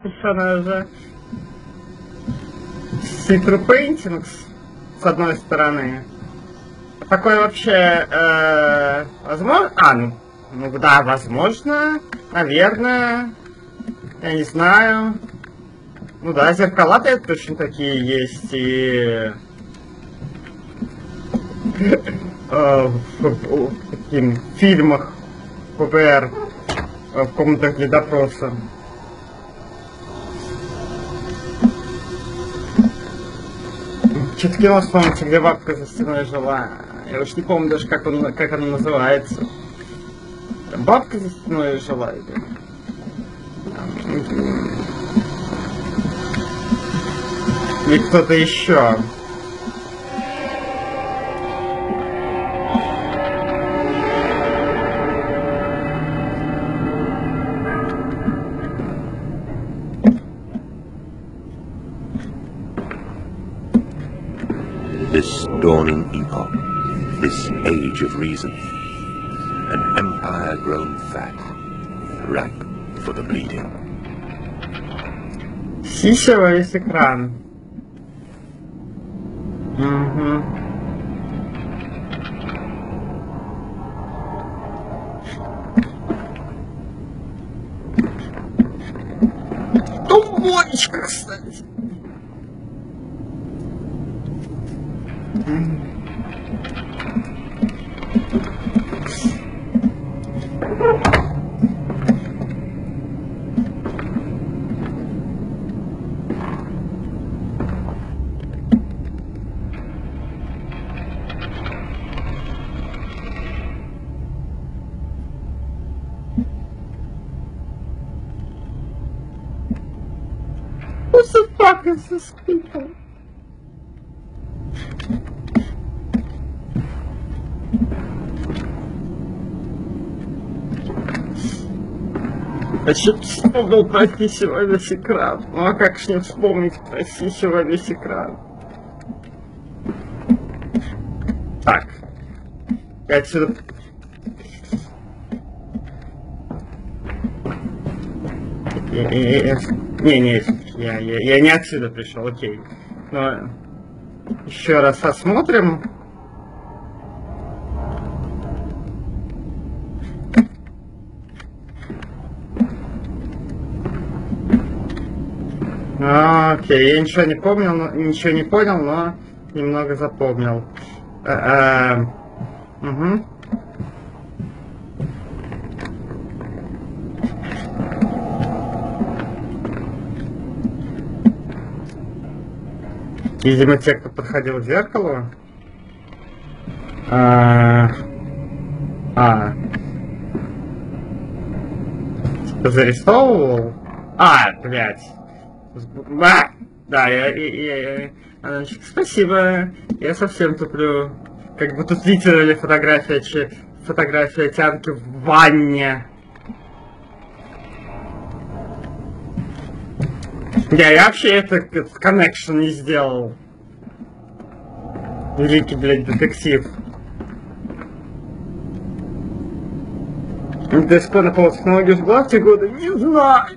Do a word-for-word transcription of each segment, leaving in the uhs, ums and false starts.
персонажа. See-through paintings, с одной стороны. Такое вообще э, возможно? А, ну, ну да, возможно, наверное, я не знаю. Ну да, зеркала-то точно такие есть, и в таких фильмах ФБР в комнатах для допроса. Что-то кино вспомните, где бабка за стеной жила. Я уж не помню даже, как, он, как оно называется. Там бабка за стеной жила или... Или кто-то еще. This dawning epoch, this age of reason, an empire grown fat, ripe for the bleeding. Сися во весь экран. Угу. Тумбочка, кстати. What the fuck is this people? А что-то вспомнил про Сисю во весь экран. Ну а как ж не вспомнить про Сисю во весь экран? Так. Я отсюда... Не, не, я, я, я не отсюда пришел, окей. Но еще раз осмотрим. Окей, я ничего не помнил, но, ничего не понял, но немного запомнил. А, а, угу. Видимо, те, кто подходил к зеркалу. А, а. Зарисовывал? А, блядь. А, да, я, я, я, я, спасибо, я совсем туплю. Как бы тут литерали фотография, че, фотография тянки в ванне. Я, я вообще это коннекшн не сделал. Великий, блядь, детектив. До сих пор на полосах ноги в главте года, не знаю.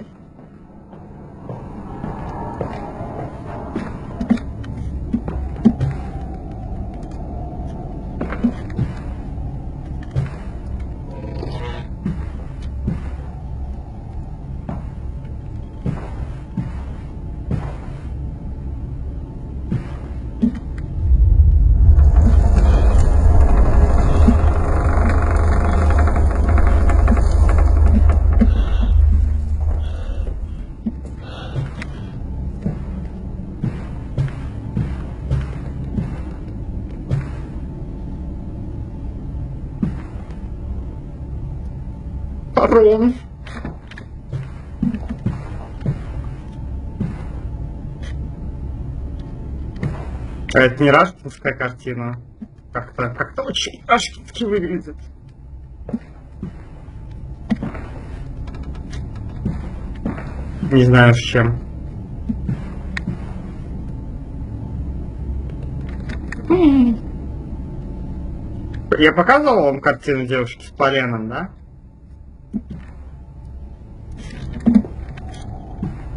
Ром. А это не рашкинская картина. Как-то как-то очень рашкински выглядит. Не знаю с чем. Я показывал вам картину девушки с поленом, да?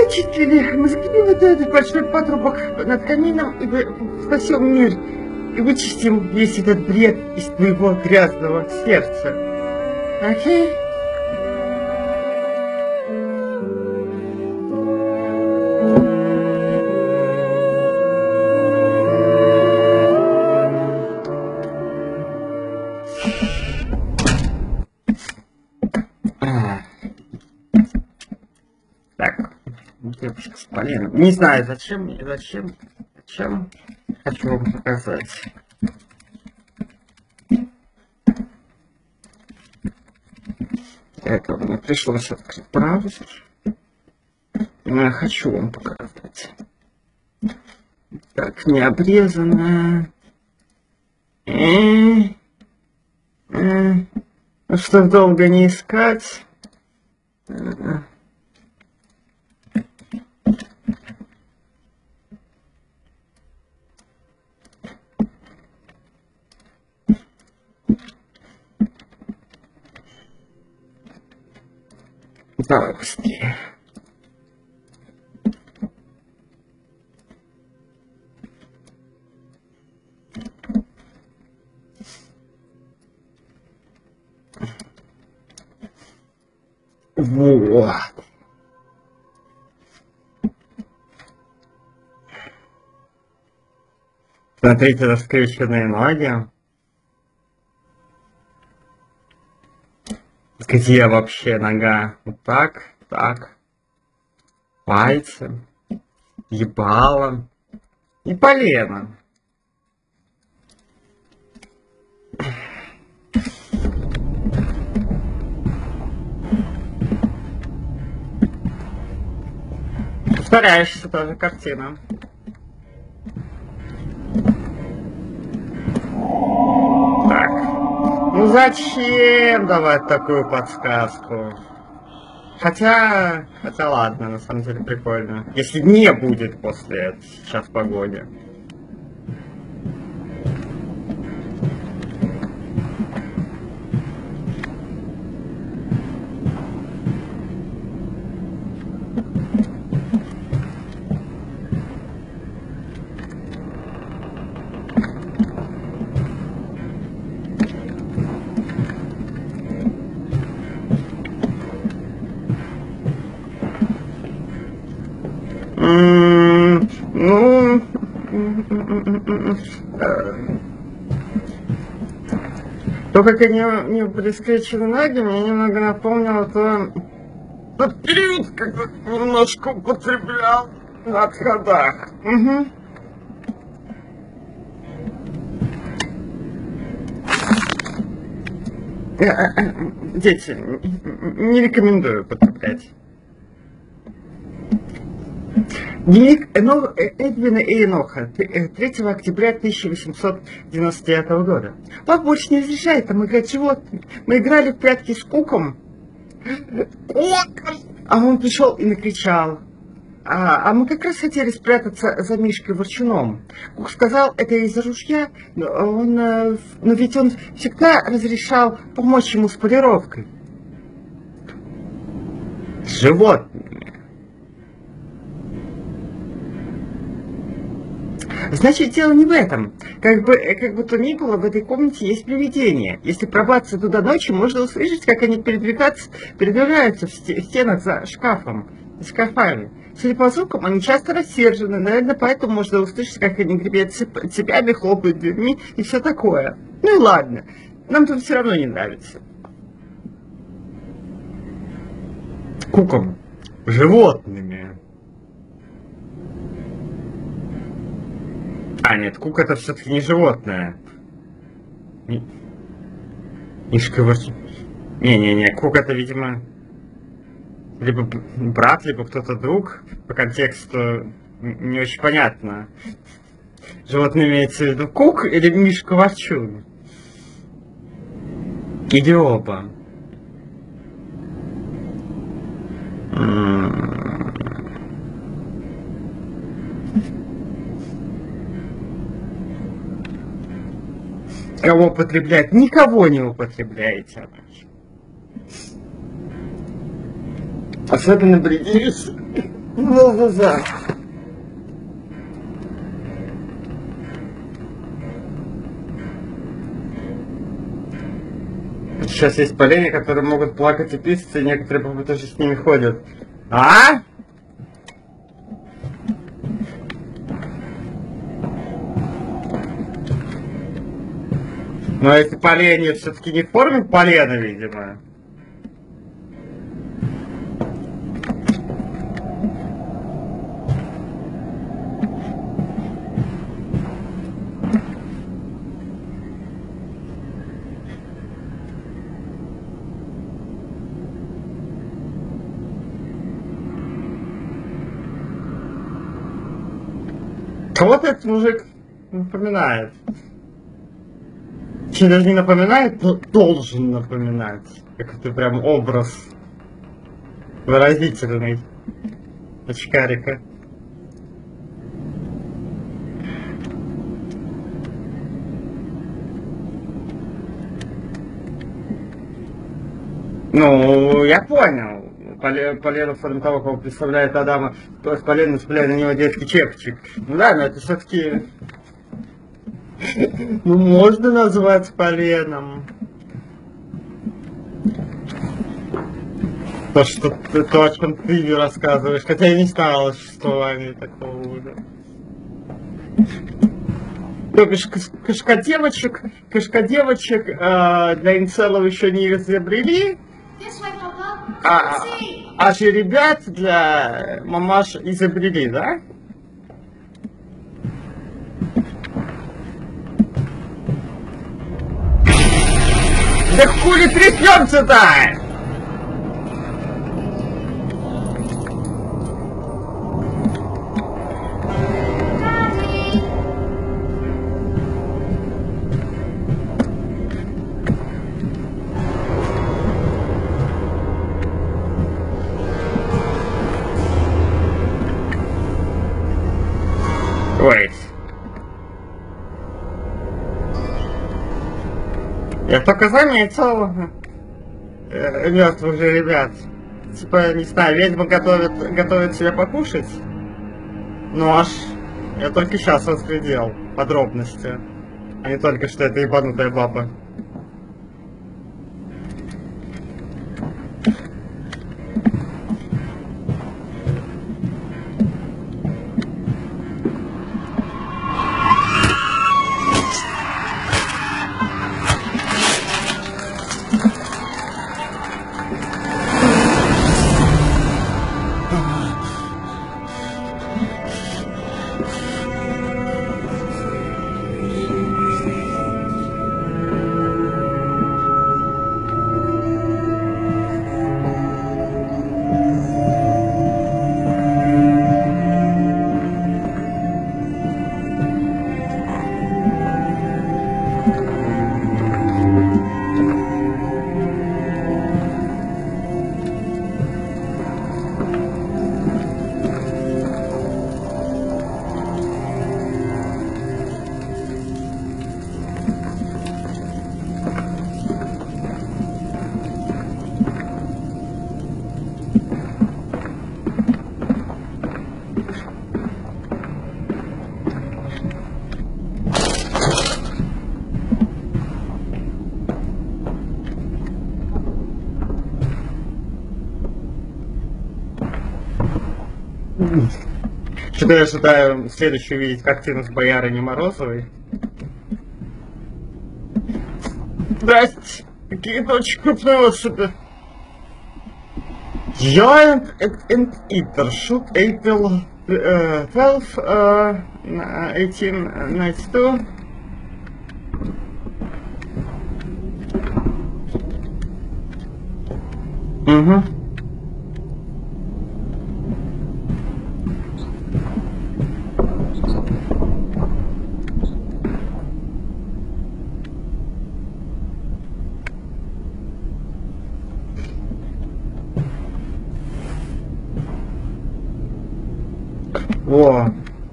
вычислили, мы закрепили вот этот большой патрубок над камином и спасем мир. И вычистим весь этот бред из твоего грязного сердца. Окей? Так, девушка с поленом. Не знаю, зачем, зачем, зачем. Хочу вам показать. Для этого мне пришлось открыть браузер. Но я хочу вам показать. Так, не обрезано. Ну, чтобы долго не искать. Давай быстрее. Вот. Смотрите, раскрещенные ноги. Где вообще нога? Вот так, так. Пальцы. Ебало. И полено. Повторяющаяся тоже картина. Так. Ну зачем давать такую подсказку? Хотя... Хотя ладно, на самом деле прикольно. Если не будет после сейчас погоди. Ну, то, как они не были скрещены ноги, мне немного напомнило то, тот период, когда немножко употреблял на отходах. Угу. Дети, не рекомендую употреблять. Дневник Эдвина и Еноха, третьего октября тысяча восемьсот девяносто девятого года. Папа больше не разрешает там играть животными. Мы играли в прятки с Куком. А он пришел и накричал. А, а мы как раз хотели спрятаться за Мишкой Ворчуном. Кук сказал, это из-за ружья, но, он, но ведь он всегда разрешал помочь ему с полировкой. С животными. Значит, дело не в этом. Как бы, как бы то ни было, в этой комнате есть привидения. Если пробраться туда ночью, можно услышать, как они передвигаются, передвигаются в стенах за шкафом, за шкафами. Судя по звукам, они часто рассержены. Наверное, поэтому можно услышать, как они гребят цепями, хлопают дверьми и все такое. Ну и ладно. Нам тут все равно не нравится. Куком. Животными. А, нет, Кук это все-таки не животное. Мишка Ворчун. Не-не-не, Кук это, видимо, либо брат, либо кто-то друг. По контексту не очень понятно. Животное имеется в виду Кук или Мишка Ворчун? Или оба. Кого употребляет? Никого не употребляете. Особенно бредишь. Да-да-да. Сейчас есть поленья, которые могут плакать и писаться, и некоторые попы тоже с ними ходят. А? Но эти поленья все-таки не в форме полена, видимо. Кого-то этот мужик напоминает. Че, даже не напоминает, но должен напоминать. Какой-то прям образ выразительный очкарика. Ну, я понял. Полена в форме того, кого представляет Адама, то есть Полена цепляет на него детский чепчик. Ну да, но это все-таки... Ну, можно назвать поленом. То, что ты, то, о чем ты мне рассказываешь, хотя я не знал о существовании такого уже. То бишь, кошка-девочек, кошка-девочек э, для инцелов еще не изобрели, а, а же ребят для мамаш изобрели, да? Да хули трясемся-то? Ой. Я только заметил э, мертвых же ребят. Типа, не знаю, ведьма готовит, готовит себе покушать. Ну аж я только сейчас разглядел подробности, а не только что это ебанутая баба. Что-то я ожидаю следующую видеть картину с боярыней Морозовой. Здрасте, какие-то очень крупные особи. Giant and Eater, shoot April uh, twelfth, uh, eighteen ninety-two. Угу. Во.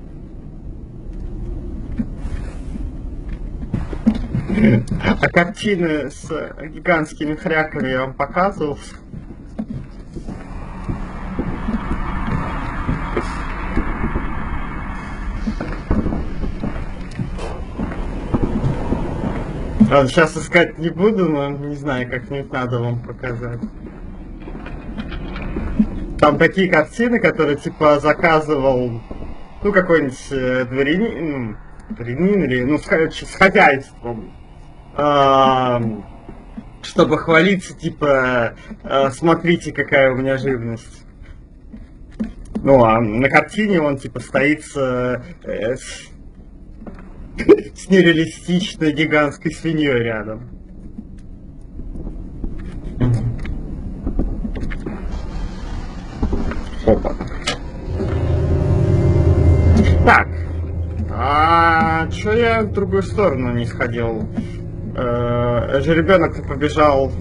А картины с гигантскими хряками я вам показывал. Ладно, сейчас искать не буду, но не знаю, как-нибудь надо вам показать. Там такие картины, которые типа заказывал, ну, какой-нибудь э, дворянин, ну, дворянин или, ну, с, с хозяйством, э, чтобы хвалиться, типа, э, смотрите, какая у меня живность. Ну, а на картине он, типа, стоит с, э, с, с нереалистичной гигантской свиньей рядом. Опа. Так. А чё я в другую сторону не сходил? Э, жеребенок-то побежал.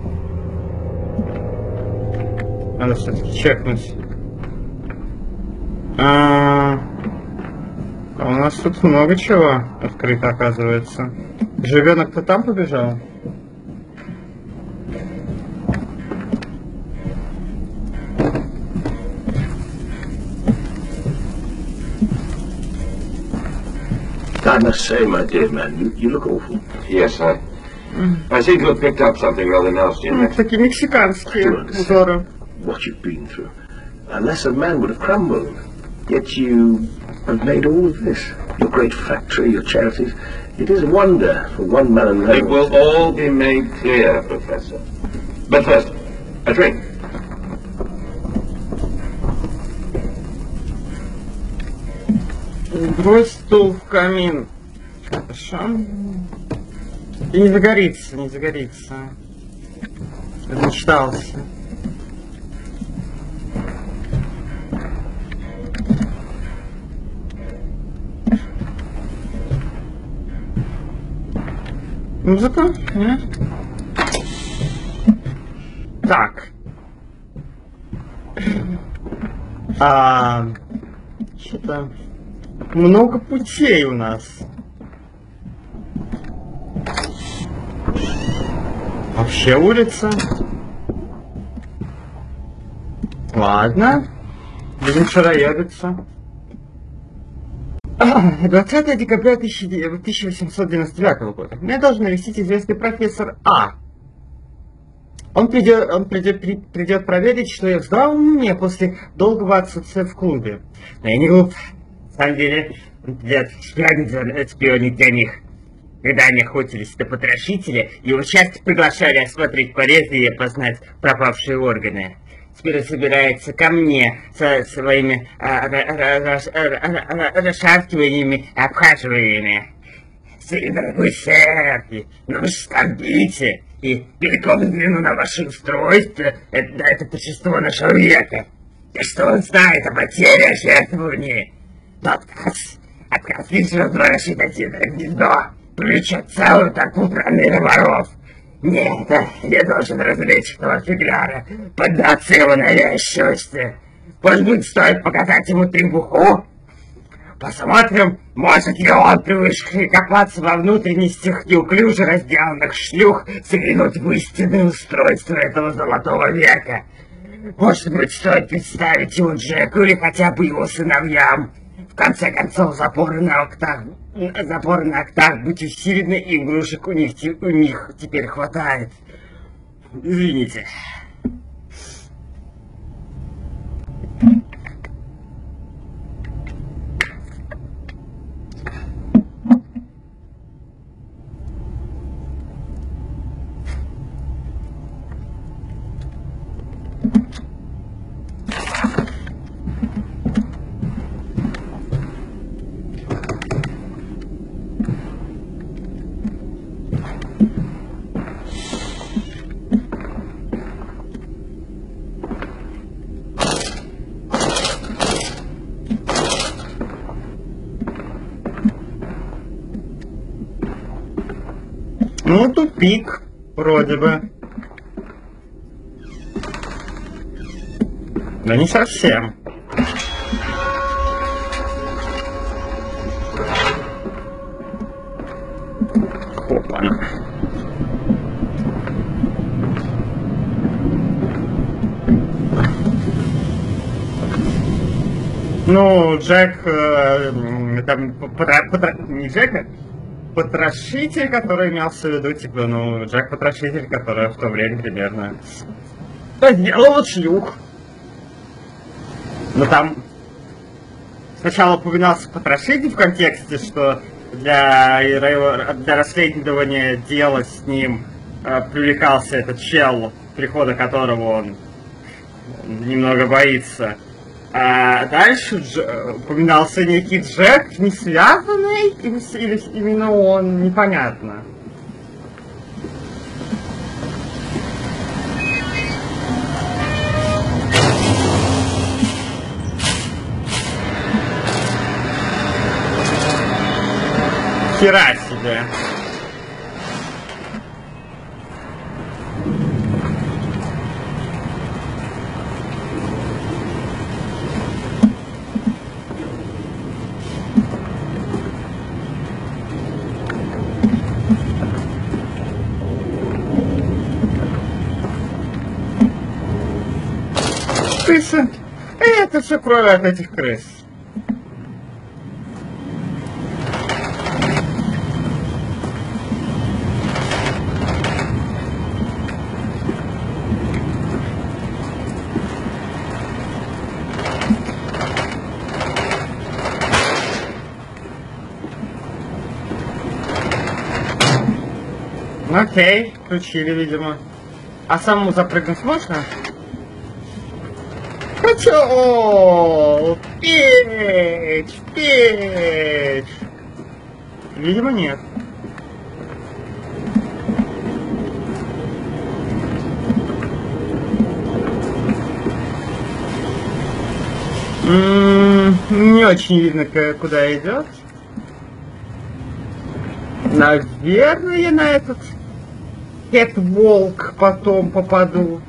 Надо все-таки чекнуть. А, а у нас тут много чего открыто, оказывается. Жеребенок-то там побежал? I must say, my dear man, you, you look awful. Yes, I... I seem to have picked up something rather nasty in that. Такие мексиканские узоры. What you've been through. A lesser man would have crumbled. Yet you have made all of this. Your great factory, your charities. It is a wonder for one man alone. It will all be made clear, Professor. But first, a drink. Твой стул в камин. Хорошо. И не загорится, не загорится. Размечтался. Музыка? Нет? Так. А, что-то много путей у нас. Вообще улица. Ладно. Будем шароебиться. двадцатое декабря тысяча восемьсот девяносто девятого года. Меня должен навестить известный профессор А. Он придет, он придет, при, придет проверить, что я в здравом уме после долгого отсутствия в клубе. Но я не глуп. На самом деле, он придет шпионить для них. Когда они охотились на потрошителя, его часто приглашали осмотреть порезы и опознать пропавшие органы. Теперь он собирается ко мне со своими расшаркиваниями и обхаживаниями. Дорогой сэр, ну скорбите и велико взгляну на ваше устройство, это, это существо нашего века. И что он знает о потере, о жертвовании? Но отказ, отказ лишь разворошит отсюда гнездо, привлечет целую толпу проныры воров. Нет, я должен развлечь этого фигляра, поддаться его навязчивости. Может быть, стоит показать ему требуху? Посмотрим, может ли он, привыкший копаться во внутренностях неуклюже разделанных шлюх, заглянуть в истинное устройство этого золотого века. Может быть, стоит представить его Джеку или хотя бы его сыновьям. В конце концов, запоры на октах, запоры на октах быть усилены, и игрушек у них, у них теперь хватает. Извините. Ну, тупик, вроде бы. Да не совсем. Опа. Ну, Джек, э, там, потра... Потра... не Джека, Потрошитель, который имелся в виду, типа, ну, Джек Потрошитель, который в то время примерно сделал шлюх. Но там сначала упоминался Потрошитель в контексте, что для, для расследования дела с ним э, привлекался этот чел, прихода которого он немного боится. А дальше Дж... упоминался некий Джек, не связанный, или, или именно он, непонятно. Хера себе. Крысы. Это все кровь от этих крыс. Окей, включили, видимо. А самому запрыгнуть можно? Хочу! О, печь! Печь! Видимо, нет. М-м, не очень видно, куда идет. Наверное, на этот Кэт-волк потом попаду.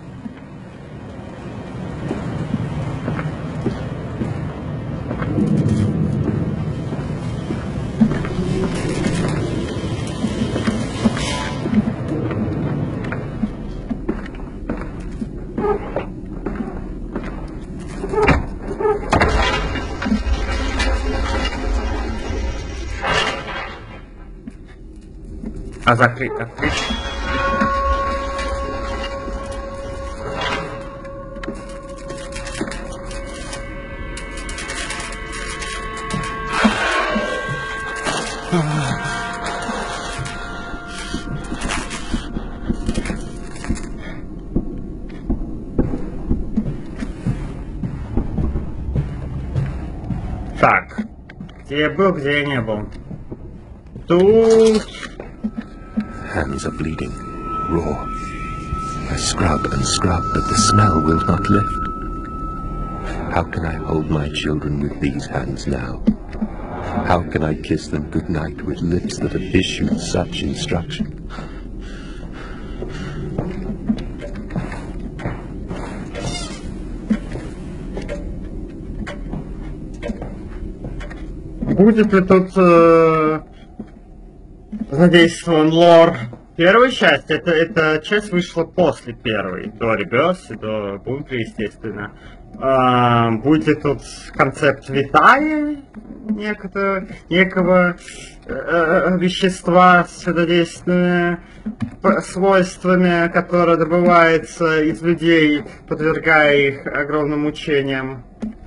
А закрыть, открыть. Так, где я был, где я не был. Тут... Hands are bleeding, raw. I scrub and scrub, but the smell will not lift. How can I hold my children with these hands now? How can I kiss them goodnight with lips that have issued such instruction? Будет ли тут э, задействован лор первой части? Это, эта часть вышла после первой, до Реберс и до Бункера, естественно. А, будет тут концепт витая некого, некого э, вещества с чудодейственными свойствами, которое добывается из людей, подвергая их огромным мучениям.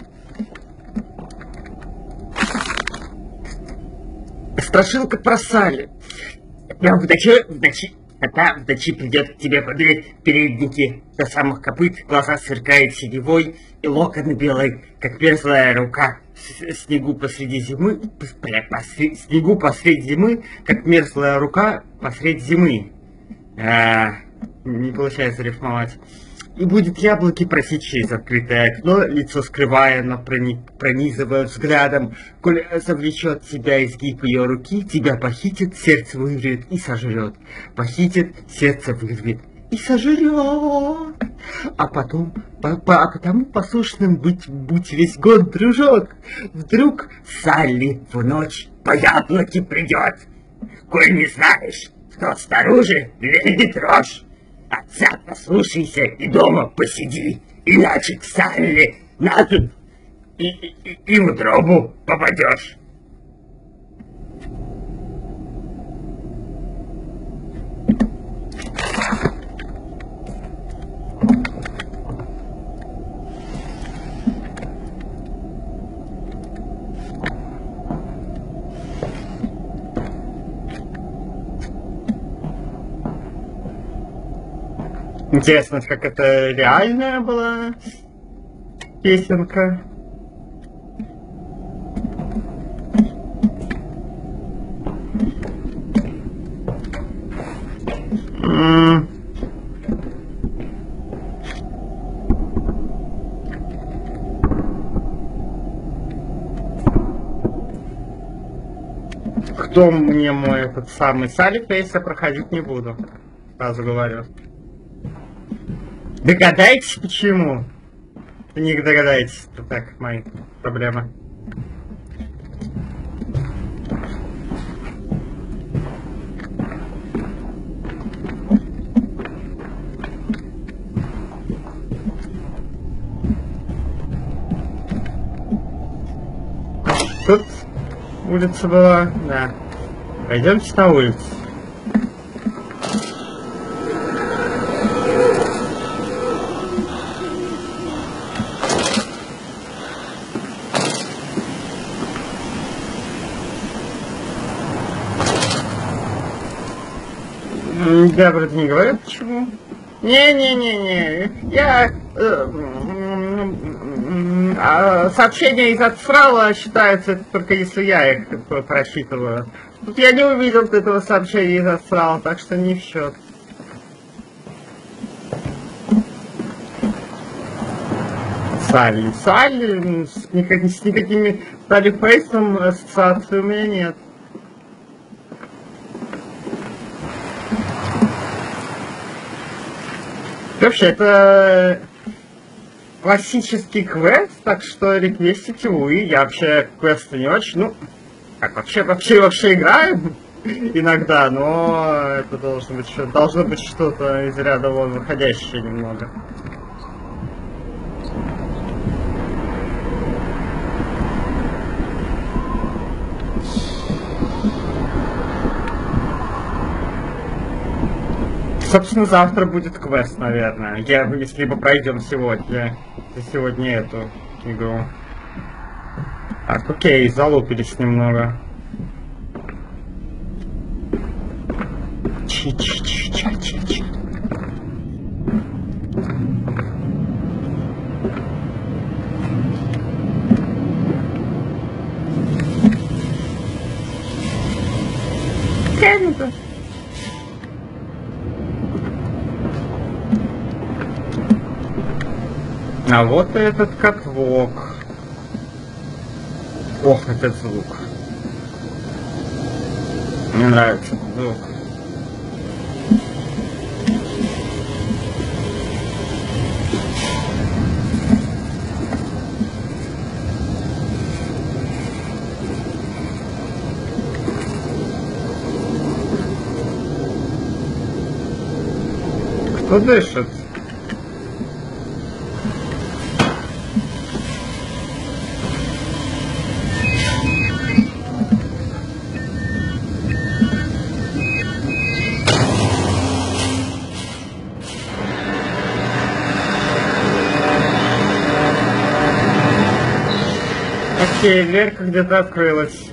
Страшилка про Салли. Прям в ночи, в ночи, когда в ночи придет к тебе подрять передники до самых копыт, глаза сверкают синевой, и локоны белые, как мерзлая рука. С снегу посреди зимы, посреди, снегу посреди зимы, как мерзлая рука посреди зимы. А, не получается рифмовать. И будет яблоки просить через открытое окно, лицо скрывая, но прони... пронизывая взглядом. Коль завлечет тебя изгиб ее руки, тебя похитит, сердце вырвет и сожрет. Похитит, сердце вырвет и сожрет. А потом, по, по, а потому послушным быть, будь весь год, дружок. Вдруг Салли в ночь по яблоке придет. Коль не знаешь, кто снаружи, дверь не трожь. Отца послушайся и дома посиди, иначе к Салли на тут и, и, и в утробу попадешь. Интересно, как это реальная была песенка. М-м. Кто мне мой этот самый Салифейс, я проходить не буду. Сразу говорю. Догадайтесь, почему? Не догадаетесь, это так, мои проблемы. Тут улица была, да. Пойдемте на улицу. Я вроде не говорю, почему. Не-не-не-не, я... Э, э, сообщения из отстрала считаются только если я их прочитываю. Тут я не увидел этого сообщения из отстрала, так что не в счет. Салли. Салли, с, никак, с никакими Салифейсом ассоциаций у меня нет. Вообще, это классический квест, так что реквестите вы. Я вообще квесты не очень, ну, как вообще, вообще, вообще играю иногда, но это должно быть, должно быть что-то из ряда вон выходящее немного. Собственно, завтра будет квест, наверное. Я, если бы пройдем сегодня, сегодня эту игру. Так, окей, залупились немного. Чи-чи-чи-чи-чи-чи. Круто. А вот и этот катвок. Ох, этот звук. Мне нравится этот звук. Кто дышит? Окей, дверка где-то открылась.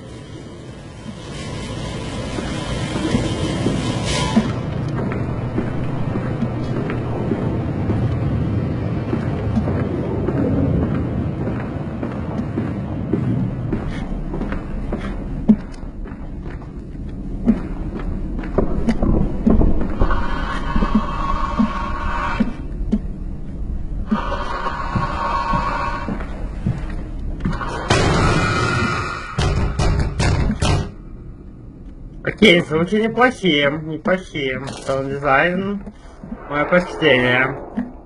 Окей, звуки неплохие, неплохие. Саунд-дизайн, мое почтение.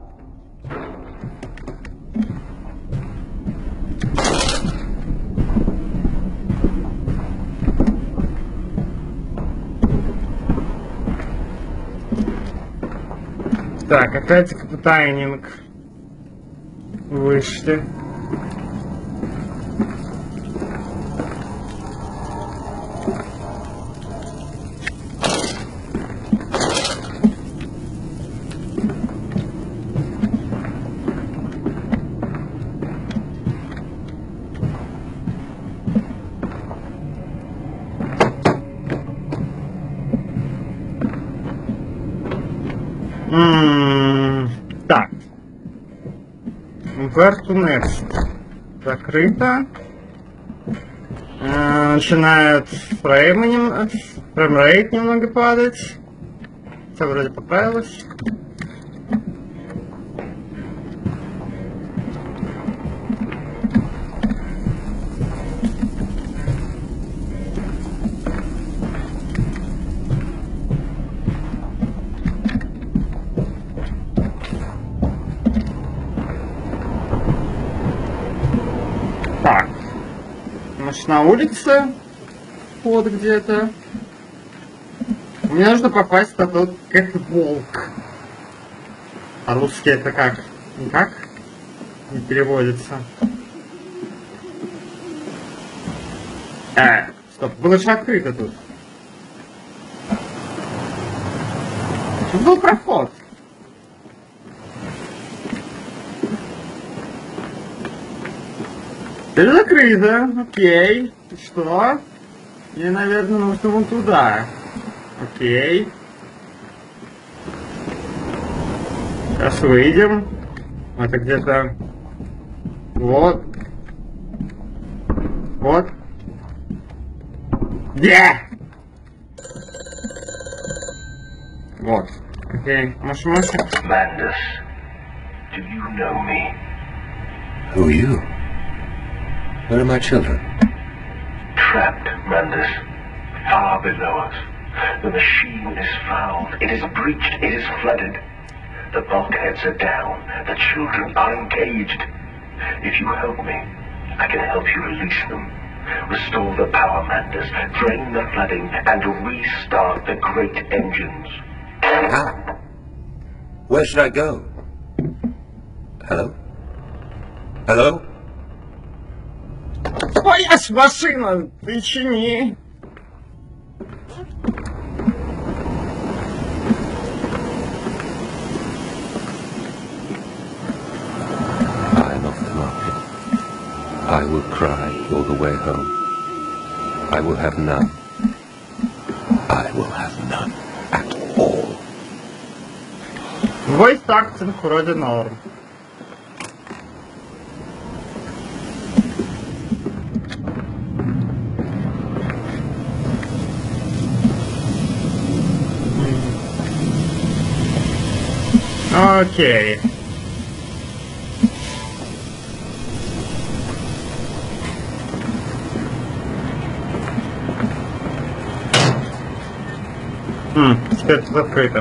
Так, опять тайминг. Вышли. Ммм. Where to next? Закрыто. Э, начинает фрейм, нем... фреймрейт немного падать. Все вроде поправилось. Так. Значит, на улице. Вот где-то. Мне нужно попасть на тот кэтволк. А русский это как? Никак? Не переводится. Э, стоп, было же открыто тут. Тут был проход. Теперь закрыто, окей. И что? Мне, наверное, нужно вон туда. Окей. Сейчас выйдем. Это где-то... Вот. Вот. Где? Вот. Окей. Может, может? Mandus, do you know me? Who are you? Where are my children? Trapped, Mandus. Far below us. The machine is fouled. It is breached. It is flooded. The bulkheads are down. The children are engaged. If you help me, I can help you release them. Restore the power, Mandus. Drain the flooding and restart the great engines. How? Where should I go? Hello? Hello? Твоя ж машина! Ты чини! I'm off the market. I will cry all the way home. I will have none. I will have none at all. Voice acting вроде норм. Окей. Хм, теперь тут открыто.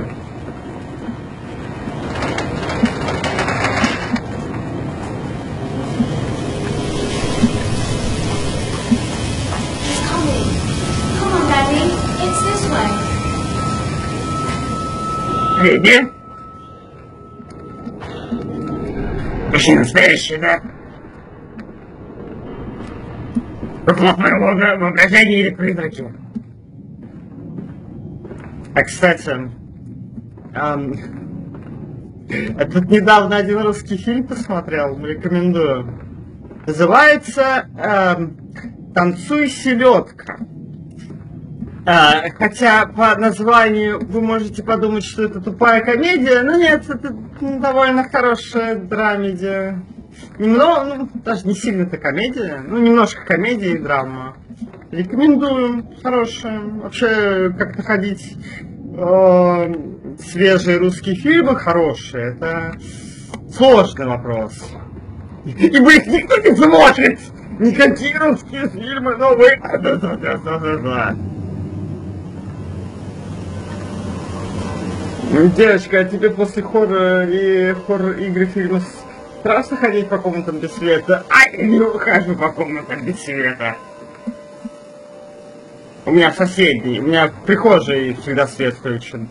Coming. Come on, Daddy. It's this way. Иди. Почти настоящий, да? Вопрос моего воображения или призраки. А, кстати, эм, я тут недавно один русский фильм посмотрел, рекомендую. Называется эм, «Танцуй, селедка». А, хотя по названию вы можете подумать, что это тупая комедия, но нет, это довольно хорошая драмедия. Немного, ну, даже не сильно-то комедия, ну, немножко комедия и драма. Рекомендую, хорошая. Вообще, как находить э, свежие русские фильмы хорошие, это сложный вопрос. Ибо их никто не смотрит! Никакие русские фильмы новые. Девочка, а тебе после хоррора и хоррор-игры фильма страшно ходить по комнатам без света? А я не ухожу по комнатам без света. У меня соседний, у меня в прихожей всегда свет включен.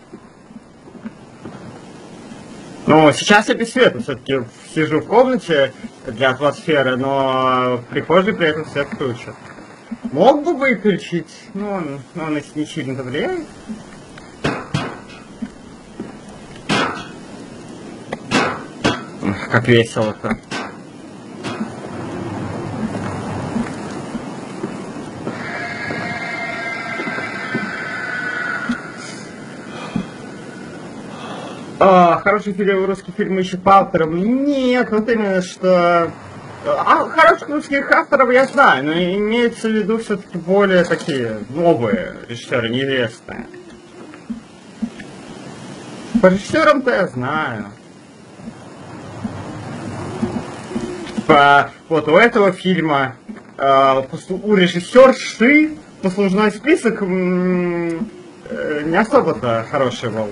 Но сейчас я без света все-таки сижу в комнате для атмосферы, но в прихожей при этом свет включен. Мог бы выключить, но он, но он не сильно влияет. Как весело-то. А, хороший фильм, русский фильм ищет по авторам. Нет, вот именно что... А, хороших русских авторов я знаю, но имеется в виду все-таки более такие новые режиссеры, неизвестные. По режиссерам-то я знаю. По, вот у этого фильма э, у режиссерши послужной список м, э, не особо-то хороший был.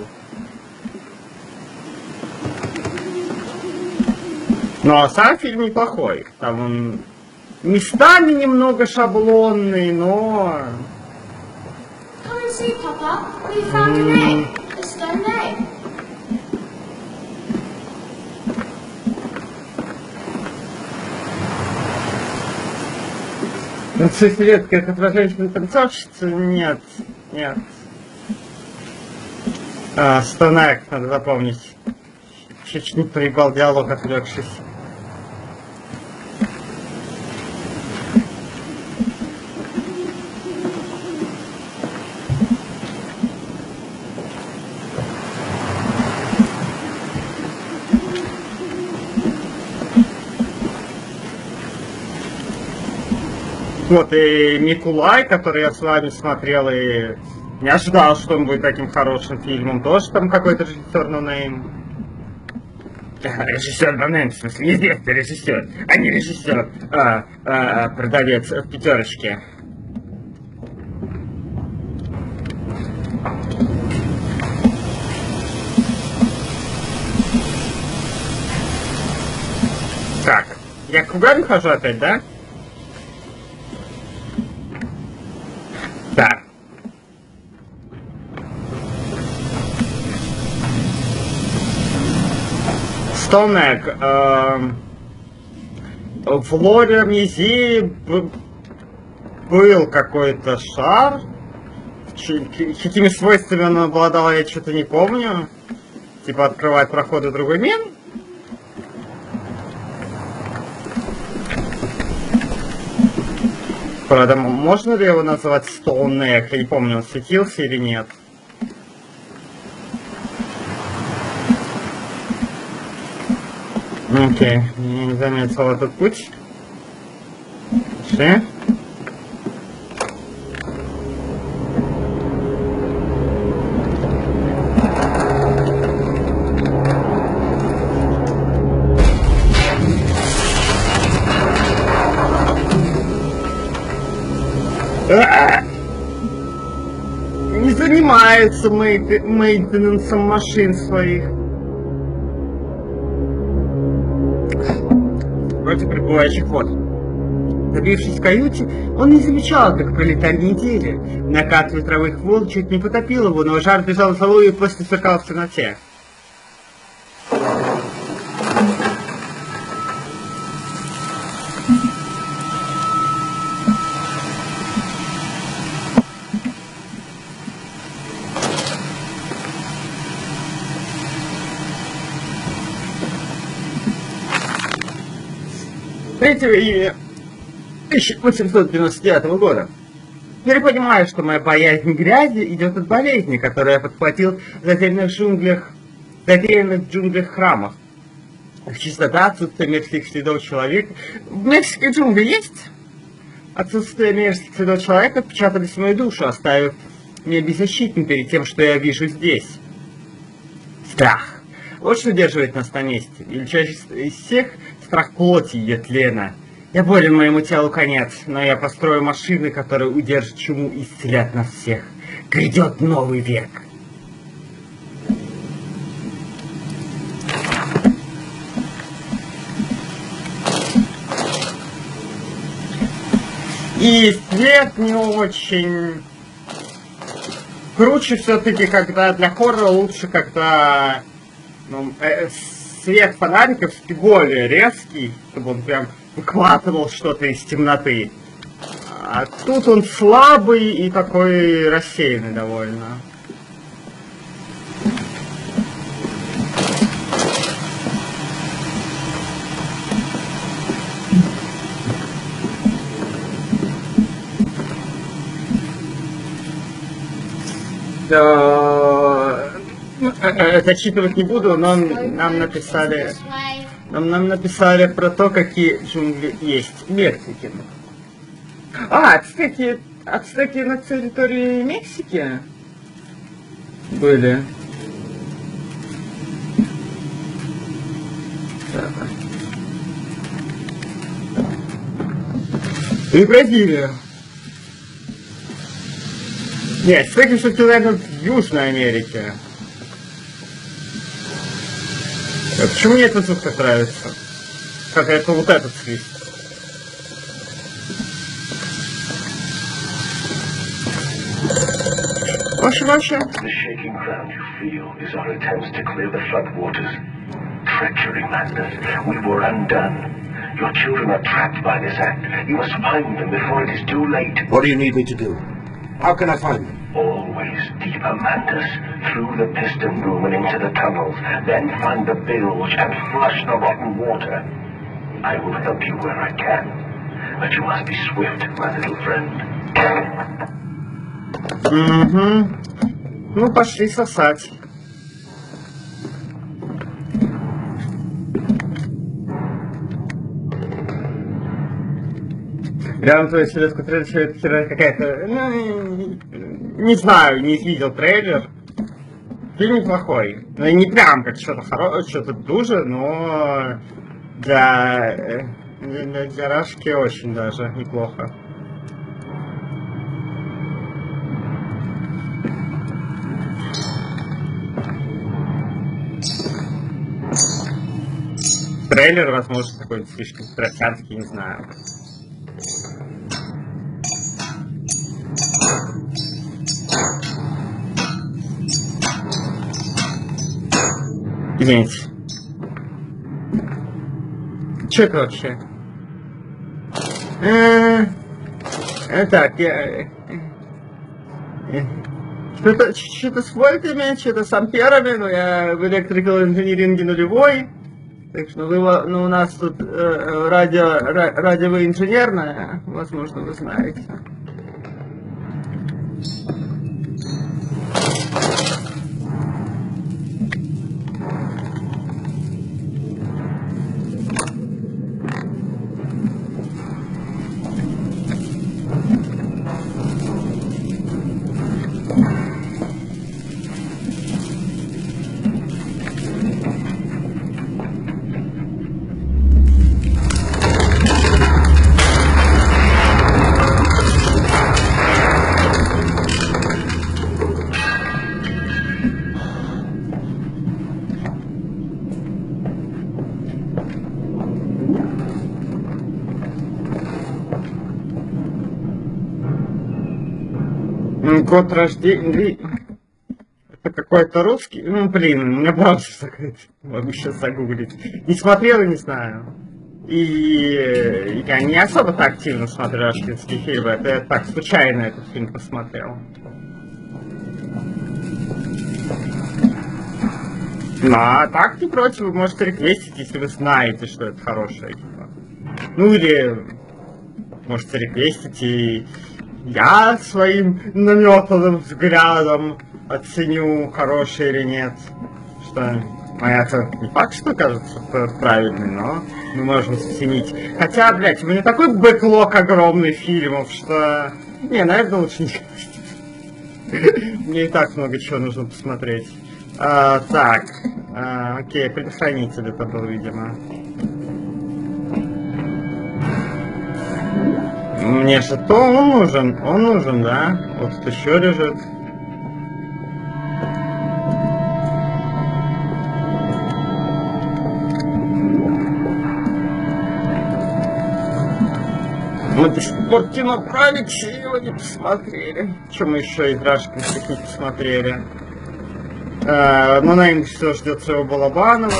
Но сам фильм неплохой. Там он местами немного шаблонный, но... Come and see, Papa. We found an egg. A stone egg. двадцать лет, как отражение танцовщицы? Нет, нет. А, Стонек, надо запомнить. Чуть не проебал диалог, отвлекшись. Вот и Микулай, который я с вами смотрел, и не ожидал, что он будет таким хорошим фильмом. Тоже там какой-то режиссер ноунейм. Режиссер ноунейм, в смысле, неизвестный режиссер, а не режиссер, а, а, продавец в пятерочке. Так, я кругами хожу опять, да? Так. Стонек. Э, в лоре амнезии был какой-то шар. Какими свойствами он обладал, я что-то не помню. Типа открывать проходы в другой мир. Правда, можно ли его назвать Стоунек? Я не помню, он светился или нет. Окей, я не заметил этот путь. Пошли. Не занимается мейнтенансом машин своих. Против прибывающих вод. Забившись в каюте, он не замечал, как пролетали недели. Накат ветровых волн чуть не потопил его, но жар бежал в залу и после сверкал в темноте. третьего июня тысяча восемьсот девяносто девятого года. Я понимаю, что моя боязнь грязи идет от болезни, которую я подхватил в затерянных джунглях, затерянных джунглях храмов. Чистота, отсутствие мерзких следов человека. В Мексике джунгли есть? Отсутствие мерзких следов человека отпечатались в мою душу, оставив меня беззащитным перед тем, что я вижу здесь. Страх. Вот что удерживает нас на месте. Величайший из всех страх плоти и тлена. Я болен моему телу конец, но я построю машины, которые удержат чуму и исцелят нас всех. Грядет новый век. И свет не очень... Круче все-таки, когда для хоррора лучше, когда ну, э, свет фонариков более резкий, чтобы он прям выкладывал что-то из темноты. А тут он слабый и такой рассеянный довольно. Э, Зачитывать не буду, но нам написали... This way. Нам, нам написали про то, какие джунгли есть в Мексике. А, ацтеки, ацтеки на территории Мексики были. Так. И Бразилия. Нет, ацтеки все-таки, наверное, в Южной Америке. А почему мне этот звук так нравится? Как это вот этот свист. Ваше, ваше. The shaking ground you feel is our attempts to clear the floodwaters. Treachery, Mandus. We were undone. Your children are trapped by this act. You must find them before it is too late. What do you need me to do? How can I find them? Always deeper, Mandus. Through the piston room and into the tunnels. Then find the bilge and flush the rotten water. I will help you where I can. But you must be swift, my little friend. Угу. Ну, пошли сосать. Глянь, твою селедку трейлер, херня какая-то... Ну, не знаю, не видел трейлер. Фильм неплохой. Ну, не прям как что-то хорошее, что-то дуже, но... Для... Для, для Рашки очень даже неплохо. Трейлер, возможно, какой-нибудь слишком трансянский, не знаю. Извините. Что это вообще? Э, э, так, я... Что-то что-то с вольтами, что-то с амперами, но я в электрикал инжиниринге нулевой. Так что вы, ну, у нас тут э, радио, ра, радиоинженерное, возможно, вы знаете. Год рождения... Это какой-то русский? Ну, блин, у меня браузер закрыт. Могу сейчас загуглить. Не смотрел и не знаю. И я не особо-то активно смотрю рашкинские фильмы. Это я так, случайно этот фильм посмотрел. Ну, а так не против, вы можете реквестить, если вы знаете, что это хорошее кино. Ну, или можете реквестить и... Я своим наметанным взглядом оценю, хороший или нет. Что моя-то не факт, что кажется правильный, но мы можем оценить. Хотя, блядь, у меня такой бэклог огромный фильмов, что... Не, наверное, лучше не... Мне и так много чего нужно посмотреть. А, так, а, окей, предохранитель это был, видимо. Мне же то он нужен, он нужен, да? Вот тут еще лежит. Мы до сих пор кино про Алексеева не посмотрели. Что мы еще из рашкинских не посмотрели? А, ну, наверное, все ждет своего Балабанова.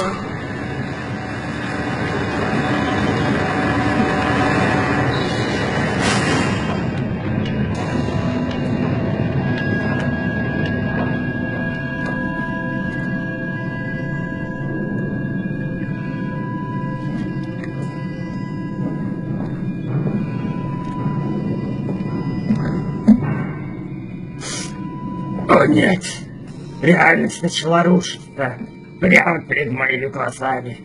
О, нет. Реальность начала рушиться прямо перед моими глазами.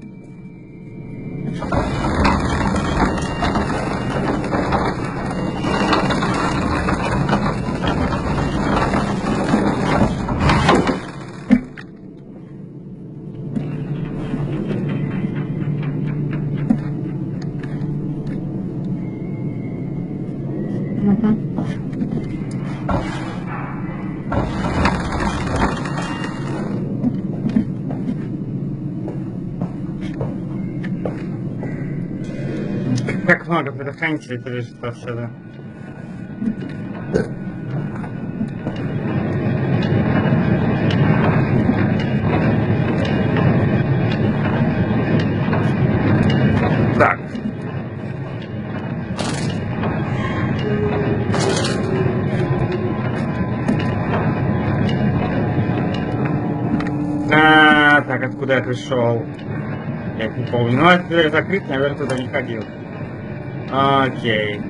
Как много предохранителей ты видишь отсюда. Так. А, так, откуда я пришел? Я не помню. Ну, эта дверь закрыта, наверное, туда не ходил. Окей.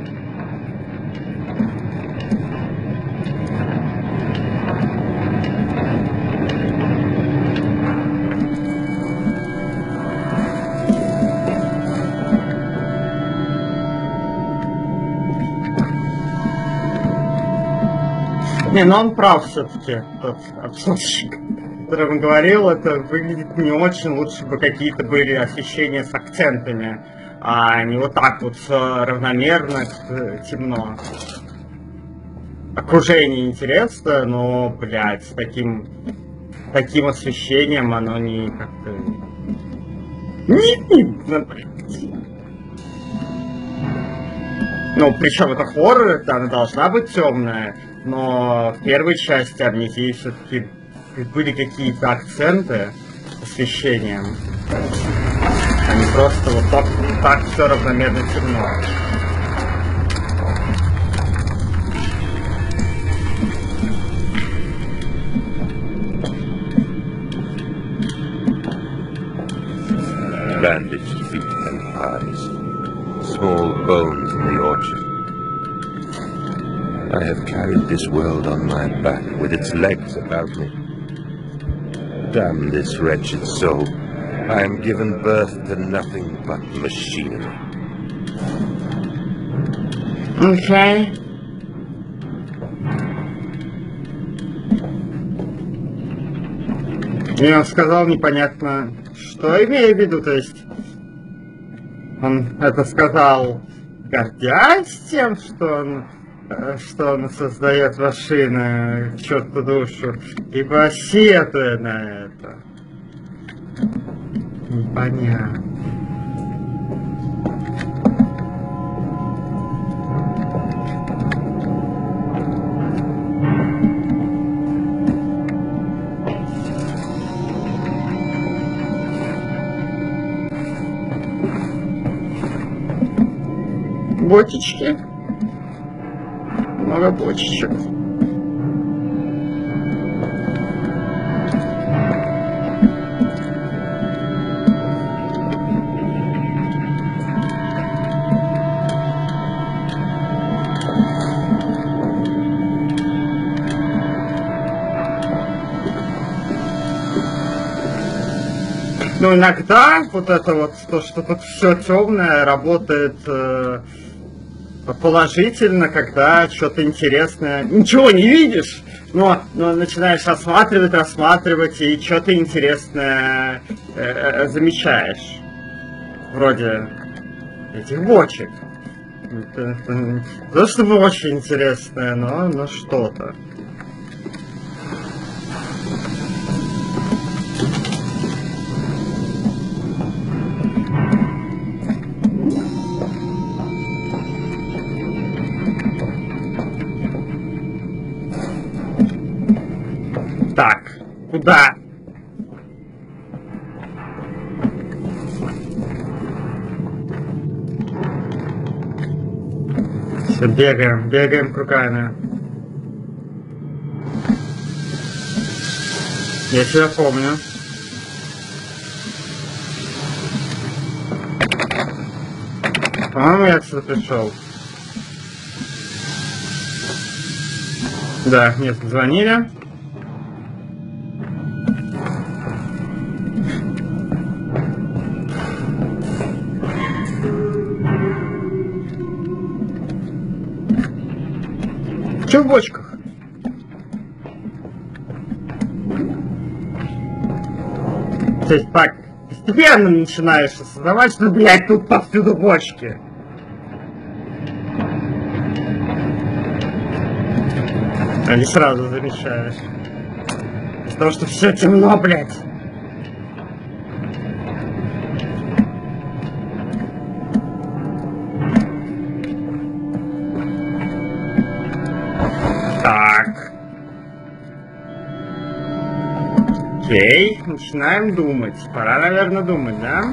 Не, ну он прав все-таки, тот обсудчик, о котором он говорил, это выглядит не очень, лучше бы какие-то были освещения с акцентами, а не вот так вот равномерно темно. Окружение интересно, но, блядь, с таким, таким освещением оно не как-то... Не видно, блядь. Ну, причем это хоррор, она должна быть темная, но в первой части Амнезии все-таки были какие-то акценты с освещением. А не просто вот так, так все равномерно темно. Bandaged feet and eyes, small bones in the orchard. I have carried this world on my back with its legs about me. Damn this wretched soul. I am given birth to nothing but machinery. Okay. И он сказал непонятно, что имею в виду, то есть он это сказал, гордясь тем, что он, что он создает машины, черту душу, ибо сетуя на это. Непонятно. Бочечки. Много бочечек. Ну, иногда вот это вот, то, что тут все темное, работает э, положительно, когда что-то интересное. Ничего не видишь, но, но начинаешь рассматривать, рассматривать, и что-то интересное э, замечаешь. Вроде этих бочек. Это, это, не то чтобы очень интересное, но, но что-то. Так, куда? Все, бегаем, бегаем кругами. Я тебя помню. По-моему, я отсюда пришел. Да, мне звонили. Че в бочках? То есть так, постепенно начинаешь осознавать, что, блядь, тут повсюду бочки. А не сразу замечаешь. Из-за того, что все темно, блядь. Так. Окей, начинаем думать. Пора, наверное, думать, да?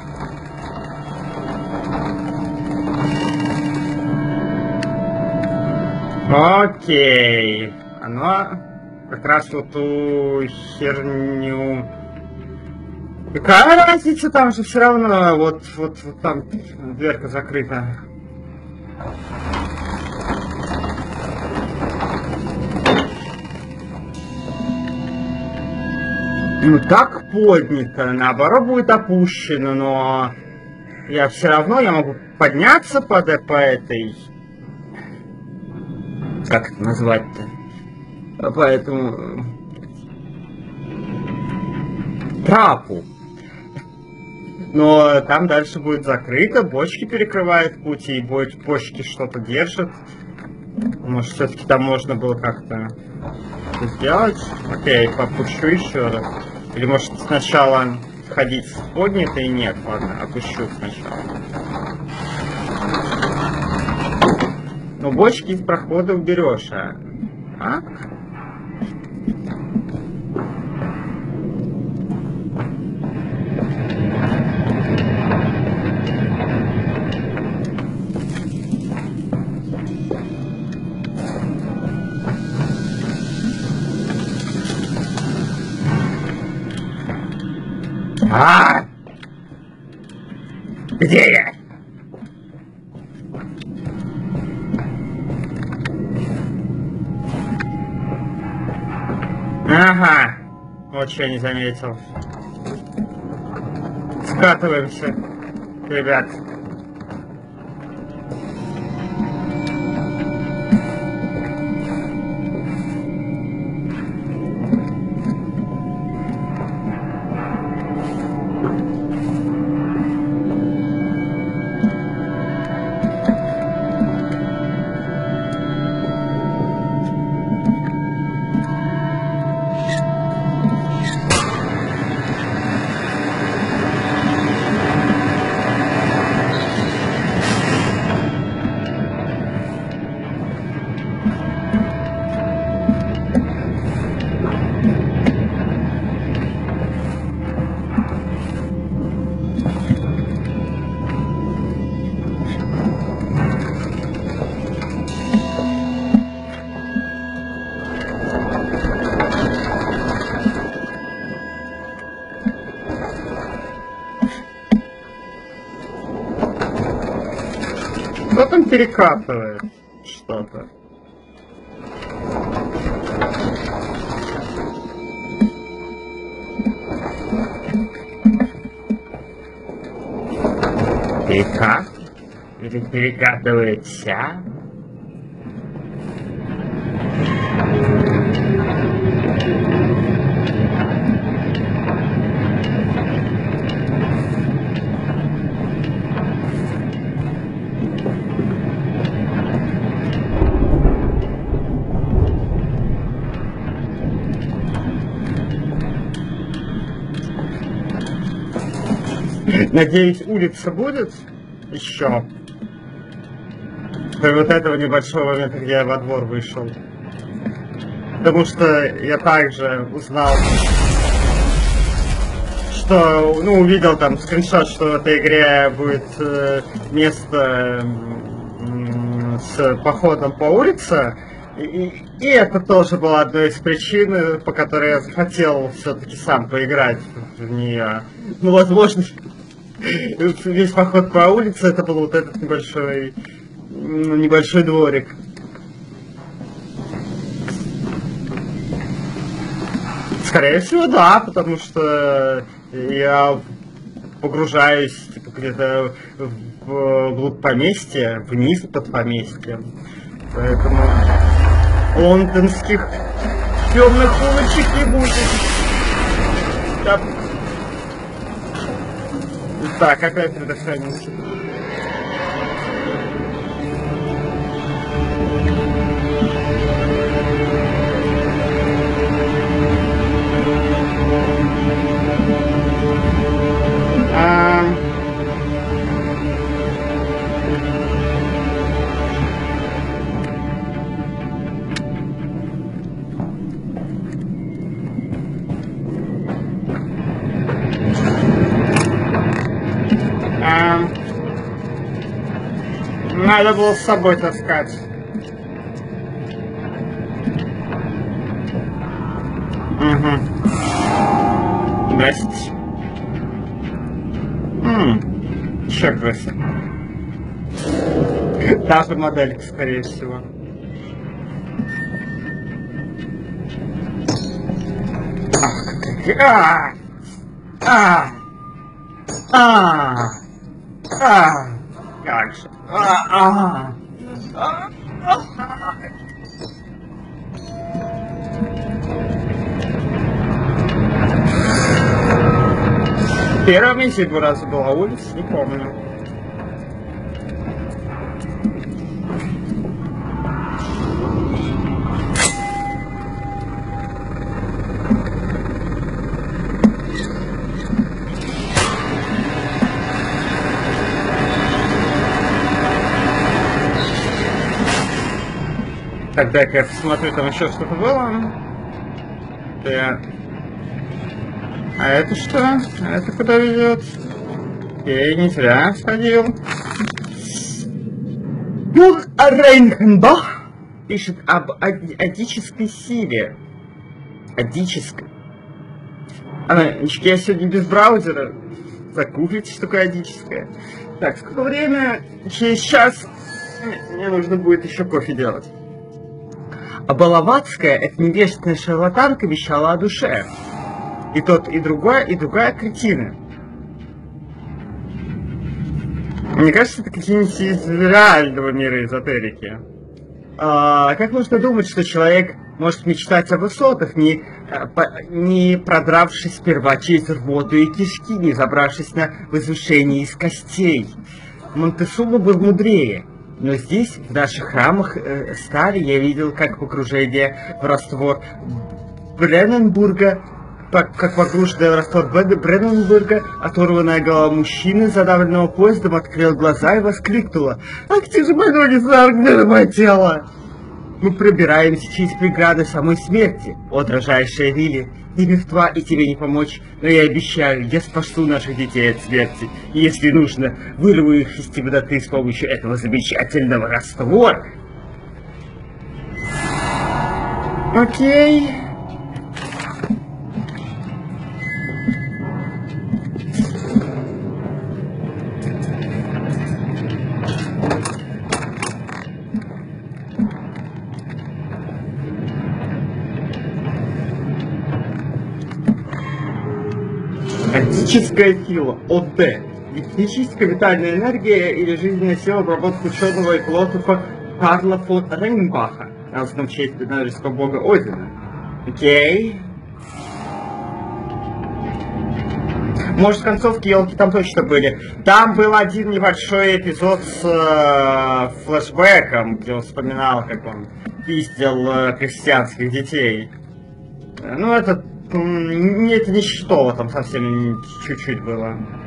Окей. Оно как раз вот ту херню... Какая разница, там же все равно вот, вот, вот там дверка закрыта. Ну так поднято, наоборот будет опущено, но я все равно я могу подняться по, по этой, как это назвать-то, по этому трапу. Но там дальше будет закрыто, бочки перекрывают путь, и бочки что-то держат. Может, все-таки там можно было как-то сделать? Окей, попущу еще раз. Или может сначала ходить с поднятой? Нет, ладно, опущу сначала. Но бочки из прохода уберешь, а? А? А! Где я? Ага. Вот что я не заметил. Скатываемся, ребят. Кто там перекатывает что-то? Перекат? Или перекатывается? Надеюсь, улица будет еще. До вот этого небольшого момента, где я во двор вышел. Потому что я также узнал, что, ну, увидел там скриншот, что в этой игре будет э, место э, с походом по улице. И, и это тоже была одной из причин, по которой я захотел все-таки сам поиграть в нее. Ну, возможно, весь поход по улице это был вот этот небольшой, небольшой дворик. Скорее всего, да, потому что я погружаюсь типа, где-то вглубь поместья, вниз под поместьем. Поэтому... лондонских темных улочек не будет. Да. Так, опять предохранился. А... А... Надо было с собой таскать. Угу. Здрасте. Ммм, еще красиво. Та же моделька, скорее всего. Ах, какая... А! А! А! Как же? А! А! А! А! Первая миссия два раза была улица, не помню. Так, дай-ка я посмотрю, там еще что-то было. Так. А это что? А это куда ведет? Я не зря сходил. Ну, Рейнхенбах пишет об адической силе. Адической. Она, я сегодня без браузера. Загуглите, что такое адическое. Так, сколько время? Через час мне нужно будет еще кофе делать. А Балаватская, эта невежественная шарлатанка, вещала о душе. И тот, и другая, и другая кретины. Мне кажется, это какие-нибудь из реального мира эзотерики. А, как можно думать, что человек может мечтать о высотах, не, не продравшись сперва через рвоту и кишки, не забравшись на возвышение из костей? Монтесума был мудрее. Но здесь, в наших храмах э, стали, я видел, как погружение в раствор Бренненбурга, как погруженная в раствор Бренненбурга, оторванная голова мужчины, задавленного поездом, открыл глаза и воскликнула: «А где же мои ноги, где же мое тело?» Мы пробираемся через преграды самой смерти, о дрожайшая Вилли. Ты мертва, и тебе не помочь, но я обещаю, я спасу наших детей от смерти. И если нужно, вырву их из темноты с помощью этого замечательного раствора. Окей. Адическая сила, ОД. Физическая витальная энергия или жизненная сила обработки ученого и философа Карла фон Рейнбаха, названного в честь норвежского бога Одина. Окей. Может, в концовке елки там точно были. Там был один небольшой эпизод с э, флешбеком, где он вспоминал, как он пиздил э, крестьянских детей. Ну, это... Это ничто, там совсем чуть-чуть было.